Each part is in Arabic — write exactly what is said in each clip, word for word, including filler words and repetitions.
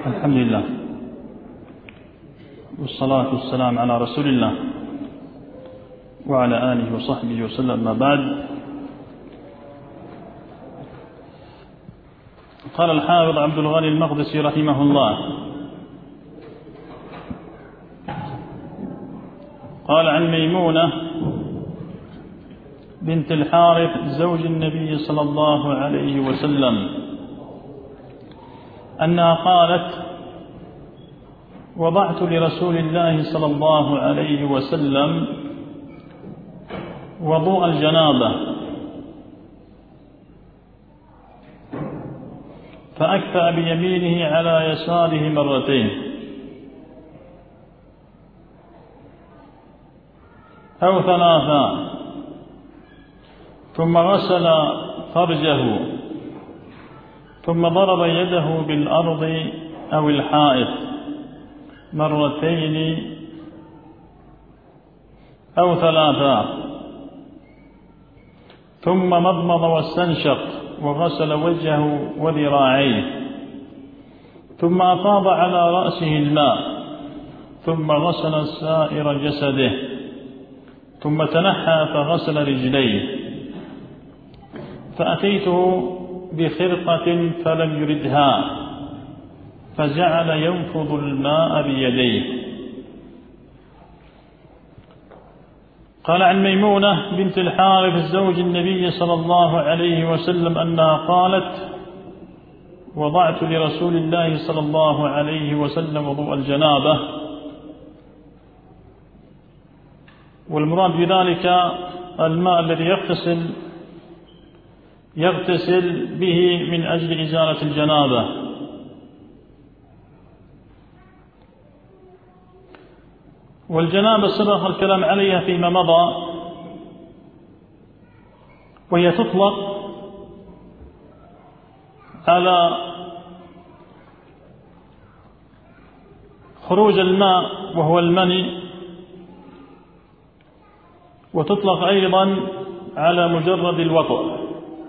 الحمد لله والصلاة والسلام على رسول الله وعلى آله وصحبه وسلم. ما بعد، قال الحافظ عبد الغني المقدسي رحمه الله: قال عن ميمونة بنت الحارث زوج النبي صلى الله عليه وسلم أنها قالت: وضعت لرسول الله صلى الله عليه وسلم وضوء الجنابة فأكفأ بيمينه على يساره مرتين أو ثلاثا، ثم غسل فرجه، ثم ضرب يده بالأرض أو الحائط مرتين أو ثلاثا، ثم مضمض واستنشق وغسل وجهه وذراعيه، ثم أفاض على رأسه الماء، ثم غسل سائر جسده، ثم تنحى فغسل رجليه. فأتيته بخرقة فلم يردها، فجعل ينفض الماء بيديه. قال عن ميمونة بنت الحارث زوج النبي صلى الله عليه وسلم أنها قالت: وضعت لرسول الله صلى الله عليه وسلم وضوء الجنابة. والمراد بذلك الماء الذي يغتسل يغتسل به من أجل إزالة الجنابة. والجنابة سبق الكلام عليها فيما مضى، وهي تطلق على خروج الماء وهو المني، وتطلق أيضا على مجرد الوضوء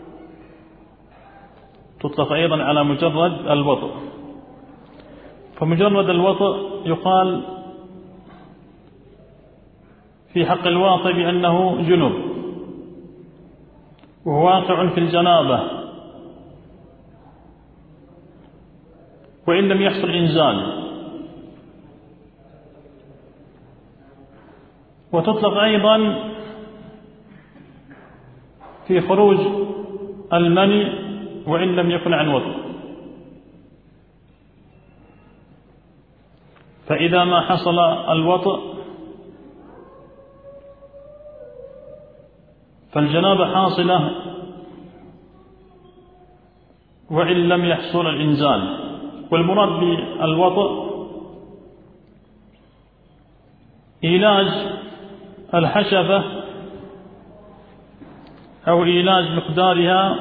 تطلق أيضا على مجرد الوضوء. فمجرد الوضوء يقال في حق الواطئ بأنه جنب وهو واقع في الجنابة وإن لم يحصل إنزال. وتطلق أيضا في خروج المني وإن لم يكن عن وضوء. فإذا ما حصل الوضوء فالجنابة حاصلة وإن لم يحصل الإنزال. والمراد بالوضوء علاج الحشفة أو علاج مقدارها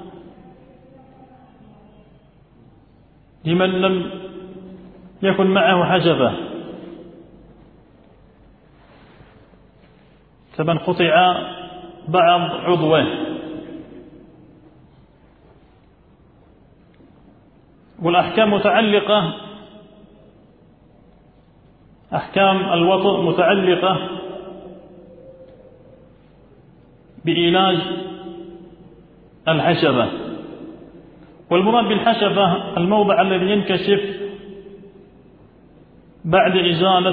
لمن لم يكن معه حشفة، كمن قطع بعض عضوه. والأحكام متعلقة أحكام الوضوء متعلقة بعلاج الحشفة. والمراد بالحشفة الموضع الذي ينكشف بعد إزالة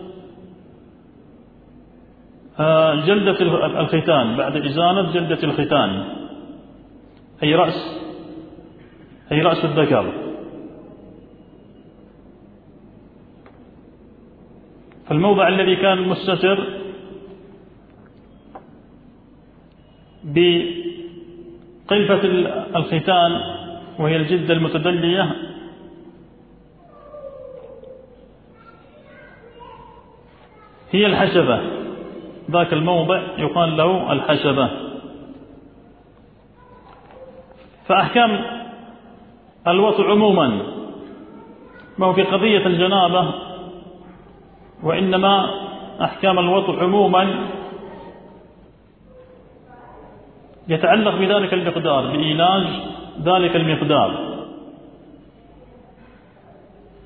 جلدة الختان، بعد إزالة جلدة الختان، أي رأس أي رأس الذكر. فالموضع الذي كان مستتر بقلفة الختان وهي الجلدة المتدلية هي الحشفة، ذاك الموضع يقال له الحشفة. فأحكام الوضوء عموما ما هو في قضية الجنابة، وإنما أحكام الوضوء عموما يتعلق بذلك المقدار، بعلاج ذلك المقدار.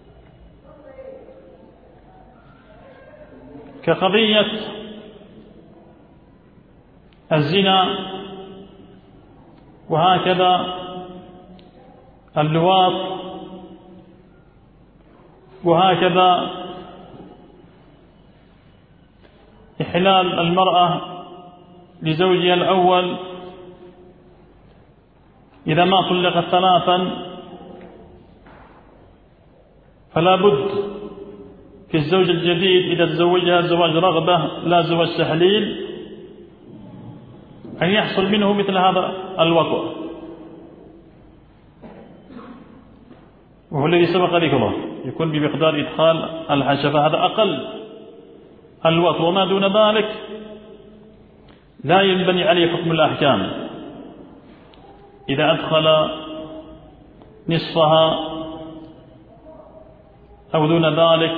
كقضية الزنا، وهكذا اللواط، وهكذا إحلال المرأة لزوجها الأول إذا ما طلقت ثلاثا، فلا بد في الزوج الجديد إذا تزوجها زواج رغبة لا زواج تحليل أن يحصل منه مثل هذا الوطء، وهو الذي سبق ذكره، يكون بمقدار إدخال الحشفة، هذا أقل الوطء، وما دون ذلك لا ينبني عليه حكم الأحكام. إذا أدخل نصفها أو دون ذلك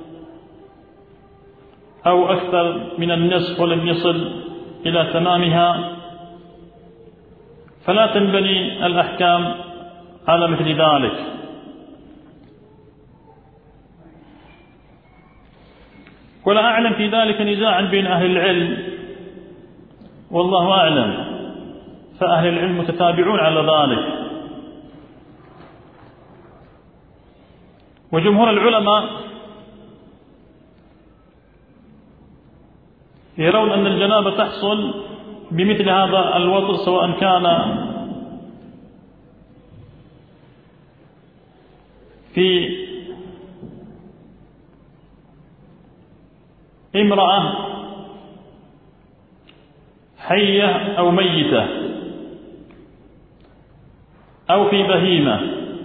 أو أكثر من النصف ولم يصل إلى تمامها فلا تنبني الأحكام على مثل ذلك. ولا أعلم في ذلك نزاعا بين أهل العلم، والله أعلم، فأهل العلم متتابعون على ذلك. وجمهور العلماء يرون أن الجنابة تحصل بمثل هذا الوطء، سواء كان في امرأة حية أو ميتة أو في بهيمة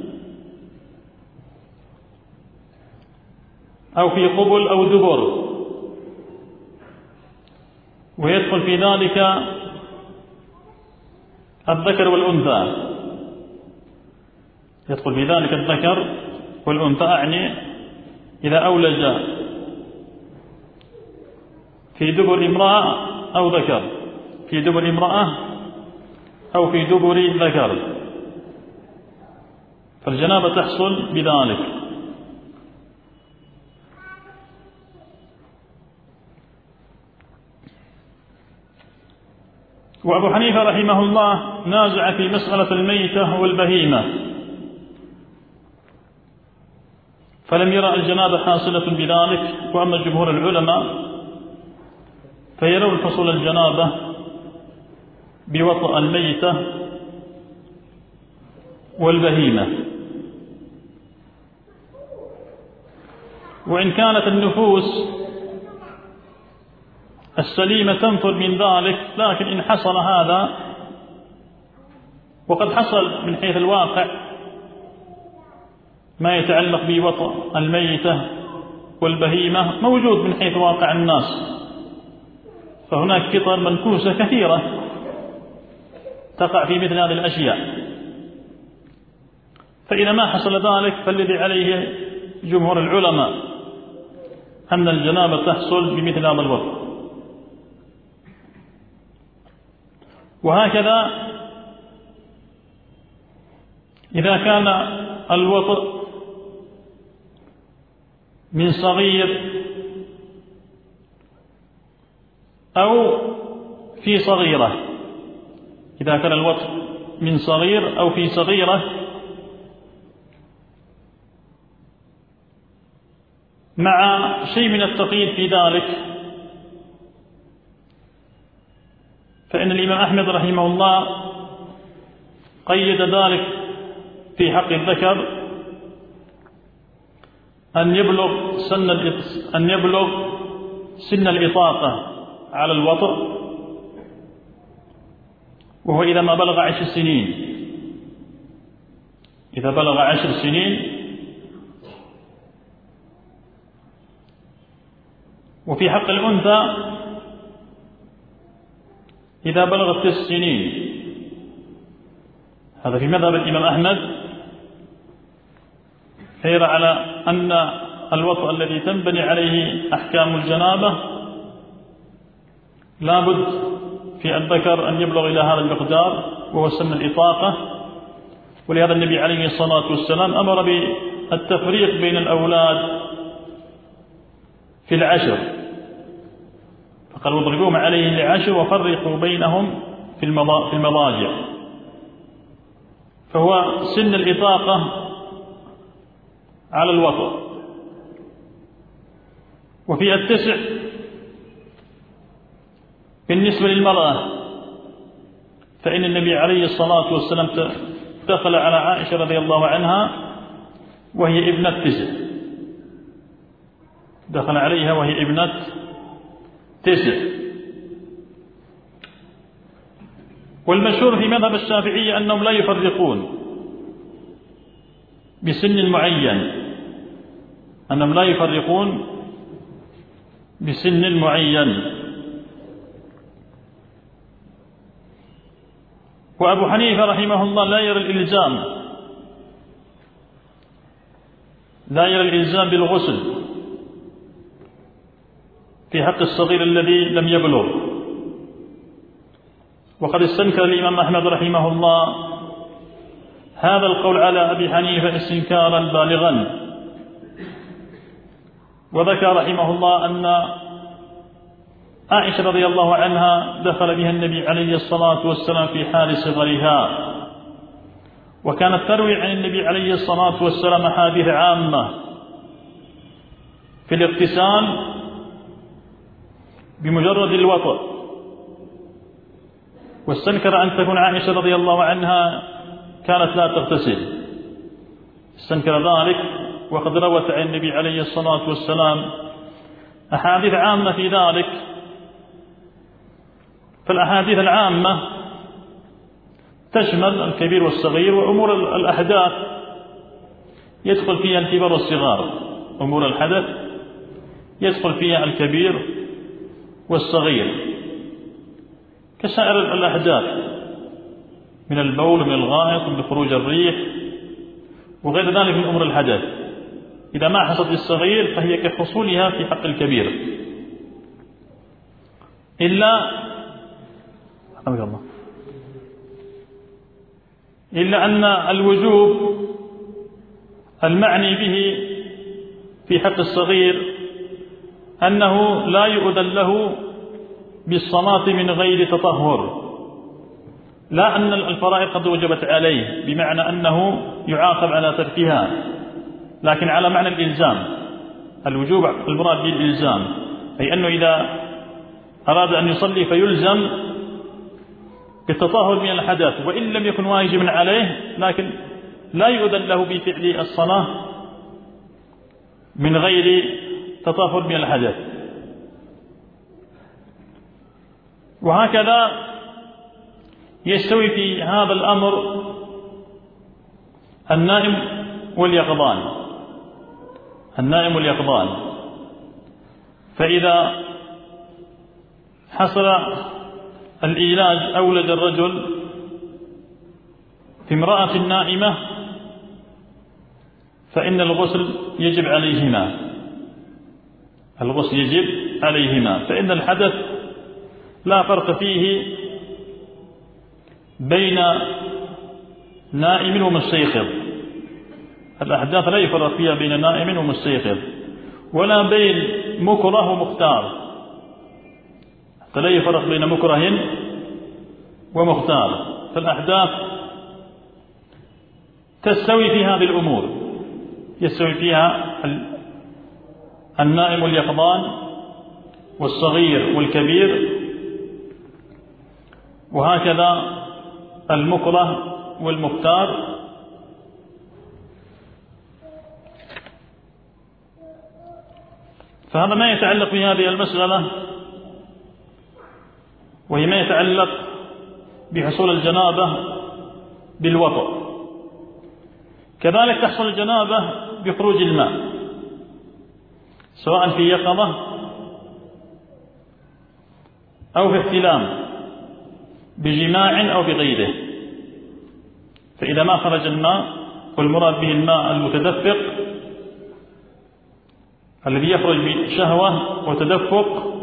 أو في قبل أو دبر، ويدخل في ذلك الذكر والأنثى، يدخل في ذلك الذكر والأنثى، أعني إذا أولج في دبر امرأة أو ذكر، في دبر امرأة أو في دبر ذكر، فالجنابة تحصل بذلك. وأبو حنيفة رحمه الله نازع في مسألة الميتة والبهيمة، فلم يرى الجنابة حاصلة بذلك. وأما جمهور العلماء فيرون حصول الجنابة بوطء الميتة والبهيمة. وإن كانت النفوس السليمة تنفر من ذلك، لكن إن حصل هذا، وقد حصل من حيث الواقع ما يتعلق بوطء الميتة والبهيمة موجود من حيث واقع الناس، فهناك قطر منكوسة كثيرة تقع في مثل هذه الأشياء. فإذا ما حصل ذلك فالذي عليه جمهور العلماء أن الجنابة تحصل بمثل هذا الوطء. وهكذا إذا كان الوطء من صغير أو في صغيرة، إذا كان الوطء من صغير أو في صغيرة مع شيء من التقييد في ذلك، فإن الإمام أحمد رحمه الله قيد ذلك في حق الذكر أن يبلغ سن أن يبلغ سن الإطاقة على الوطء، وهو إذا ما بلغ عشر سنين، إذا بلغ عشر سنين. وفي حق الأنثى إذا بلغت تسع سنين. هذا في مذهب الإمام أحمد، حير على أن الوطء الذي تنبني عليه أحكام الجنابة لا بد في الذكر أن يبلغ إلى هذا المقدار وهو سن الإطاقة. ولهذا النبي عليه الصلاة والسلام أمر بالتفريق بين الأولاد في العشر، فقال واضربوهم عليه لعشر وفرقوا بينهم في المضاجع. فهو سن الإطاقة على الوطء. وفي التسع بالنسبة للمرأة، فإن النبي عليه الصلاة والسلام دخل على عائشة رضي الله عنها وهي ابنة تسع، دخل عليها وهي ابنة تسع. والمشهور في مذهب الشافعية أنهم لا يفرقون بسن معين، أنهم لا يفرقون بسن معين. وأبو حنيفة رحمه الله لا يرى الإلزام لا يرى الإلزام بالغسل في حق الصغير الذي لم يبلغ. وقد استنكر الإمام أحمد رحمه الله هذا القول على أبي حنيفة استنكارا بالغا، وذكر رحمه الله أن عائشة رضي الله عنها دخل بها النبي عليه الصلاة والسلام في حال صغرها، وكانت تروي عن النبي عليه الصلاة والسلام أحاديث عامة في الاغتسال بمجرد الوطء. واستنكر أن تكون عائشة رضي الله عنها كانت لا تغتسل، استنكر ذلك، وقد روت عن النبي عليه الصلاة والسلام أحاديث عامة في ذلك. فالأحاديث العامة تشمل الكبير والصغير، وأمور الأحداث يدخل فيها الكبار والصغار، أمور الحدث يدخل فيها الكبير والصغير كسائر الأحداث من البول ومن الغائط ومن خروج الريح وغير ذلك من أمور الحدث. إذا ما حصلت للصغير فهي كحصولها في حق الكبير، إلا الله إلا أن الوجوب المعني به في حق الصغير أنه لا يؤذن له بالصلاة من غير تطهر، لا أن الفرائض قد وجبت عليه بمعنى أنه يعاقب على تركها، لكن على معنى الإلزام. الوجوب المراد به الإلزام، أي أنه إذا أراد أن يصلي فيلزم بالتطهر من الحدث، وإن لم يكن واجبا عليه لكن لا يؤذن له بفعل الصلاة من غير تطهر من الحدث. وهكذا يستوي في هذا الأمر النائم واليقظان النائم واليقظان فإذا حصل الإيلاج أولد الرجل في امرأة نائمة فإن الغسل يجب عليهما الغسل يجب عليهما فإن الحدث لا فرق فيه بين نائم ومستيقظ. الأحداث لا يفرق فيها بين نائم ومستيقظ، ولا بين مكره ومختار، فلا يفرق بين مكره ومختار. فالأحداث تستوي في هذه الأمور، يستوي فيها النائم واليقظان والصغير والكبير، وهكذا المكره والمختار. فهذا ما يتعلق بهذه المسألة، وهي ما يتعلق بحصول الجنابة بالوضوء. كذلك تحصل الجنابة بخروج الماء سواء في يقظة أو في احتلام بجماع أو بغيره. فإذا ما خرج الماء، والمراد به الماء المتدفق الذي يخرج بشهوة وتدفق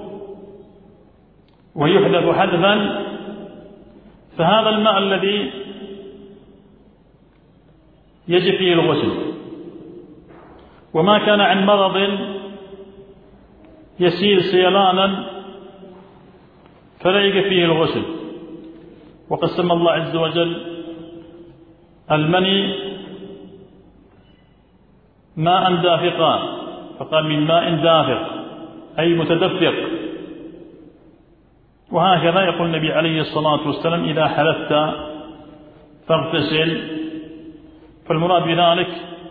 ويحدث حدثا، فهذا الماء الذي يجب فيه الغسل. وما كان عن مرض يسير سيلانا فلا يجب فيه الغسل. وقسم الله عز وجل المني ماء دافقا، فقال من ماء دافق أي متدفق. وهكذا يقول النبي عليه الصلاة والسلام إذا حلفت فاغتسل. فالمراد بذلك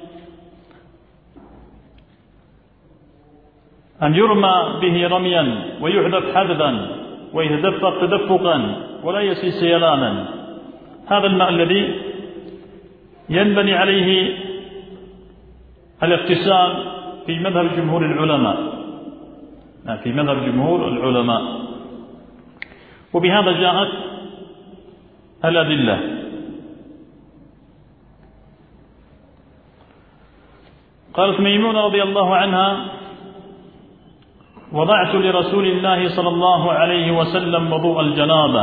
أن يرمى به رميا ويحذف حذفا ويتدفق تدفقا ولا يسيل سيلانا. هذا الماء الذي ينبني عليه الاغتسال في مذهب جمهور العلماء، في مذهب جمهور العلماء. وبهذا جاءت الأدلة. قالت ميمونة رضي الله عنها: وضعت لرسول الله صلى الله عليه وسلم وضوء الجنابة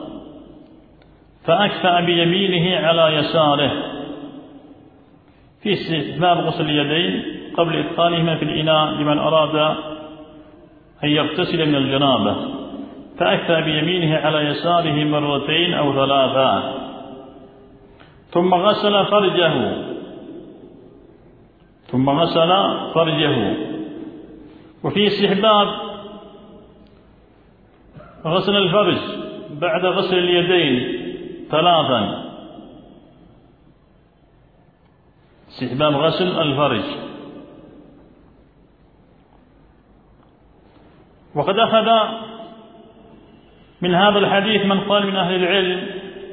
فأكفأ بيمينه على يساره، في استحباب غسل اليدين قبل إدخالهما في الإناء لمن أراد أن يغتسل من الجنابة، فأكفأ بيمينه على يساره مرتين أو ثلاثا، ثم غسل فرجه ثم غسل فرجه. وفي استحباب غسل الفرج بعد غسل اليدين ثلاثا، استحباب غسل الفرج. وقد أخذ من هذا الحديث من قال من أهل العلم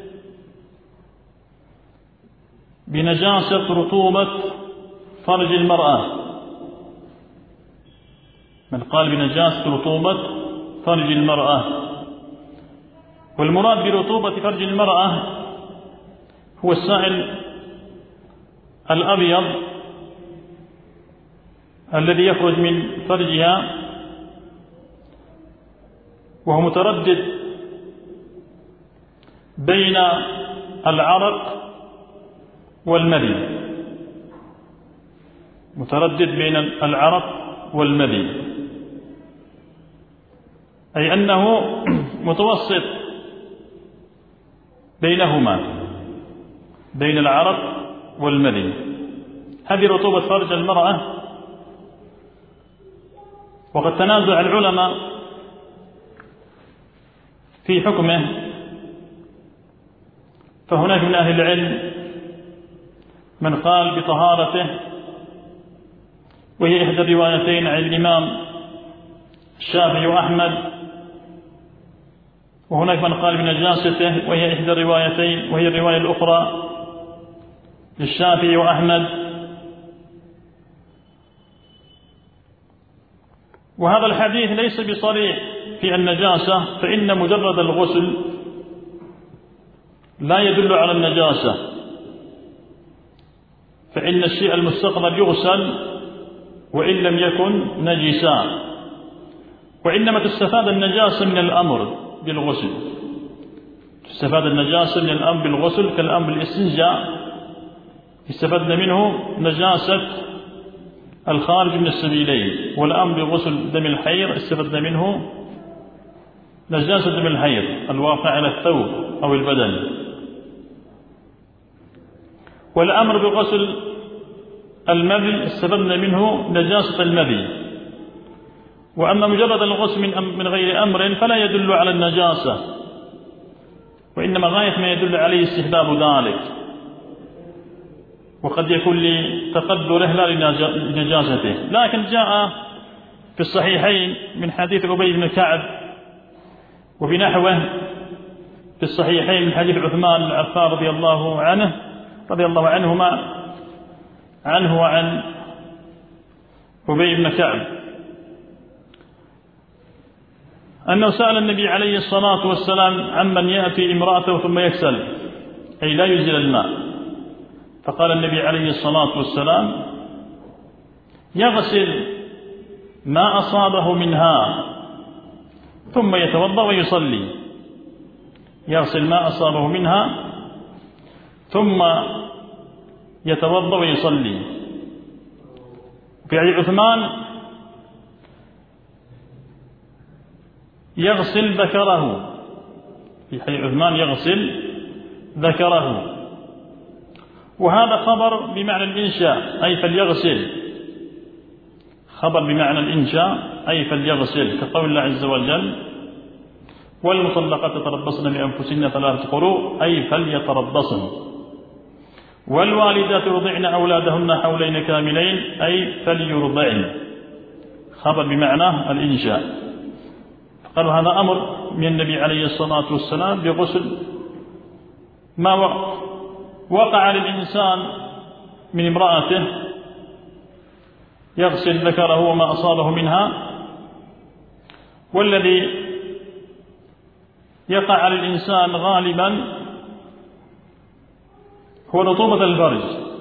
بنجاسة رطوبة فرج المرأة، من قال بنجاسة رطوبة فرج المرأة. والمراد برطوبة فرج المرأة هو السائل الأبيض الذي يخرج من فرجها وهو متردد بين العرق والمذي، متردد بين العرق والمذي، أي أنه متوسط بينهما، بين العرق والمذي. هذه رطوبة فرج المرأة. وقد تنازع العلماء في حكمه، فهناك من أهل العلم من قال بطهارته، وهي إحدى الروايتين عن الإمام الشافعي وأحمد، وهناك من قال بنجاسته وهي إحدى الروايتين وهي الرواية الأخرى للشافعي وأحمد. وهذا الحديث ليس بصريح في النجاسة، فإن مجرد الغسل لا يدل على النجاسة، فإن الشيء المستقبل يغسل وإن لم يكن نجسا، وإنما تستفاد النجاسة من الأمر بالغسل، تستفاد النجاسة من الأمر بالغسل كالأمر بالاستنجاء استفدنا منه نجاسة الخارج من السبيلين، والأمر بغسل دم الحيض استفدنا منه نجاسة دم الحيض الواقع على الثوب أو البدن. والأمر بغسل المذي استفدنا منه نجاسة المذي. وأما مجرد الغسل من, من غير أمر فلا يدل على النجاسة، وإنما غاية ما يدل عليه استحباب ذلك، وقد يكون لتقدره لا لنجاسته. لكن جاء في الصحيحين من حديث أبي بن كعب وبنحوه في الصحيحين من حديث عثمان بن عفان رضي الله عنه رضي الله عنهما عنه وعن أبي بن كعب أنه سأل النبي عليه الصلاة والسلام عمن يأتي امرأته ثم يكسل، أي لا ينزل الماء، فقال النبي عليه الصلاة والسلام: يغسل ما أصابه منها ثم يتوضأ ويصلي، يغسل ما أصابه منها ثم يتوضأ ويصلي. في حديث عثمان: يغسل ذكره، في حديث عثمان يغسل ذكره. وهذا خبر بمعنى الإنشاء أي فليغسل، خبر بمعنى الإنشاء أي فليغسل، كقول الله عز وجل والمطلقات يتربصن بأنفسهن ثلاثة قروء أي فليتربصن. والوالدات يرضعن أولادهن حولين كاملين أي فليرضعن، خبر بمعنى الإنشاء. قالوا هذا أمر من النبي عليه الصلاة والسلام بغسل ما وقع للإنسان من امرأته، يغسل ذكره وما أصابه منها. والذي يقع على الإنسان غالبا هو رطوبة الفرج،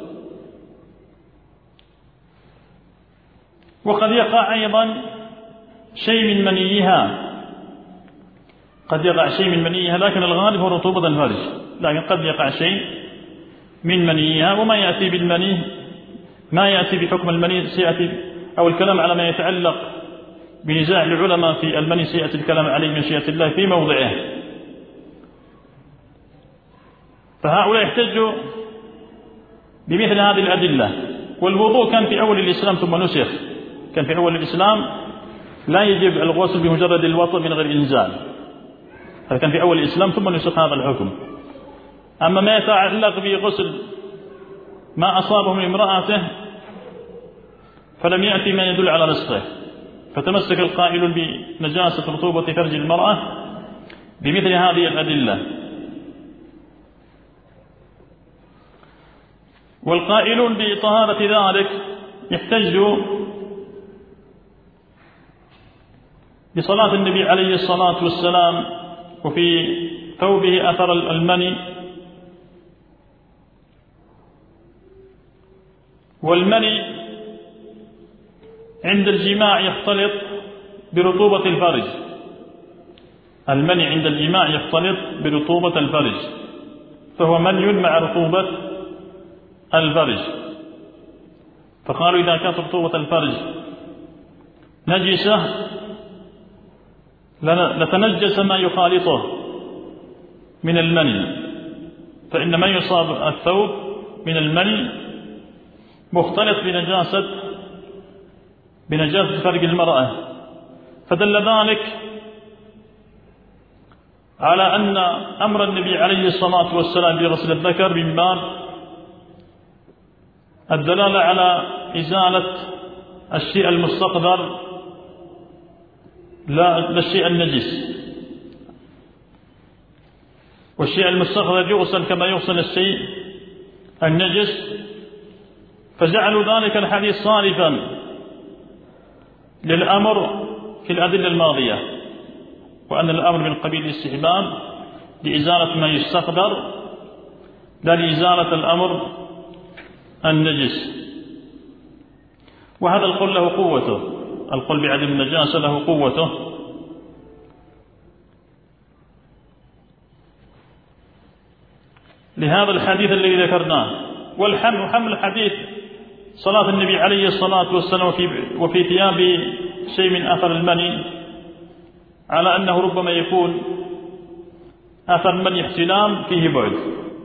وقد يقع أيضا شيء من منيها، قد يقع شيء من منيها، لكن الغالب هو رطوبة الفرج، لكن قد يقع شيء من منيها. وما يأتي بالمني ما يأتي بحكم المني سيأتي، أو الكلام على ما يتعلق بنزاع العلماء في المني سيأتي الكلام عليه من مشيئة الله في موضعه. فهؤلاء يحتجوا بمثل هذه الأدلة. والوضوء كان في أول الإسلام ثم نسخ، كان في أول الإسلام لا يجب الغسل بمجرد الوضوء من غير إنزال، هذا كان في أول الإسلام ثم نسخ هذا الحكم. أما ما يتعلق بغسل ما أصابه من امرأته فلم يأتي ما يدل على رزقه، فتمسك القائل بنجاسة رطوبة فرج المرأة بمثل هذه الأدلة. والقائلون بطهارة ذلك يحتجوا بصلاة النبي عليه الصلاة والسلام وفي ثوبه أثر المني. والمني عند الجماع يختلط برطوبة الفرج، المني عند الجماع يختلط برطوبة الفرج، فهو مني مع رطوبة الفرج. فقالوا إذا كانت رطوبة الفرج نجسة لتنجس ما يخالطه من المني، فإن ما يصاب الثوب من المني مختلط بنجاسة بنجاسة فرج المرأة. فدل ذلك على أن أمر النبي عليه الصلاة والسلام بغسل الذكر من باب الدلالة على إزالة الشيء المستقذر لا الشيء النجس، والشيء المستقذر يغسل كما يغسل الشيء النجس. فجعلوا ذلك الحديث صارفا للأمر في الأدلة الماضية، وأن الأمر من قبيل الاستحباب لإزالة ما يستقذر لا لإزالة الأمر النجس. وهذا القول له قوته، القول بعدم النجاسة له قوته. لهذا الحديث الذي ذكرناه. والحمل حمل الحديث صلاة النبي عليه الصلاة والسلام وفي, وفي ثياب شيء من أثر المني على أنه ربما يكون أثر المني احتلام فيه بعد،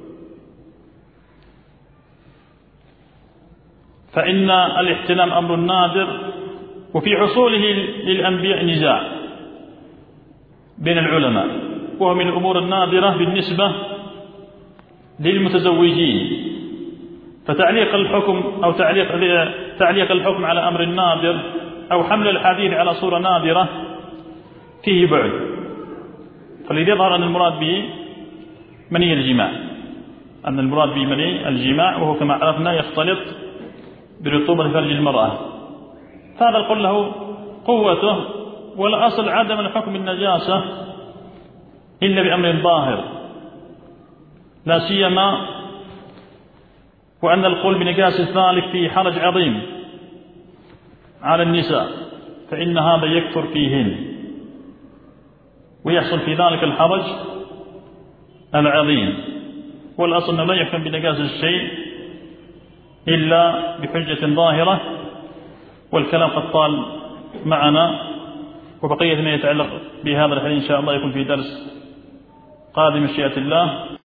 فإن الاحتلام أمر نادر، وفي حصوله للأنبياء نزاع بين العلماء، وهو من الأمور النادرة بالنسبة للمتزوجين. فتعليق الحكم أو تعليق تعليق الحكم على أمر نادر أو حمل الحديث على صورة نادرة فيه بعد. فالذي يظهر أن المراد به مني الجماع، أن المراد به مني الجماع، وهو كما عرفنا يختلط برطوبة فرج المرأة. فهذا القول له قوته. والأصل عدم الحكم النجاسة إلا بأمر ظاهر، لا سيما وأن القول بنجاسة ذلك فيه حرج عظيم على النساء، فإن هذا يكثر فيهن ويحصل في ذلك الحرج العظيم. والأصل أنه لا يحكم بنجاسة الشيء إلا بحجة ظاهرة. والكلام قد طال معنا وبقية ما يتعلق بهذا الحديث إن شاء الله يكون في درس قادم مشيئة الله.